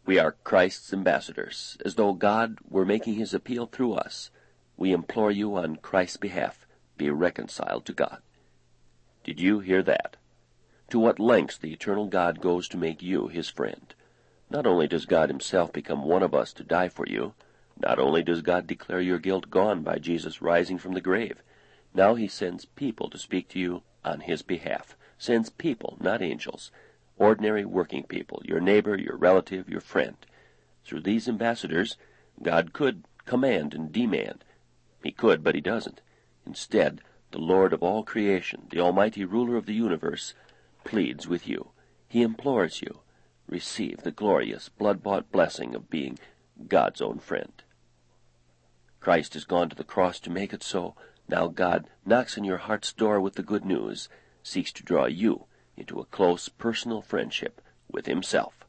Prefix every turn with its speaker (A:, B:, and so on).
A: We are Christ's ambassadors, as though God were making his appeal through us. We implore you on Christ's behalf, be reconciled to God. Did you hear that? To what lengths the eternal God goes to make you his friend. Not only does God himself become one of us to die for you, not only does God declare your guilt gone by Jesus rising from the grave, now he sends people to speak to you on his behalf. Sends people, not angels. Ordinary working people, your neighbor, your relative, your friend. Through these ambassadors, God could command and demand. He could, but he doesn't. Instead, the Lord of all creation, the almighty ruler of the universe, pleads with you. He implores you. Receive the glorious, blood-bought blessing of being God's own friend. Christ has gone to the cross to make it so. Now God knocks on your heart's door with the good news, seeks to draw you into a close personal friendship with himself.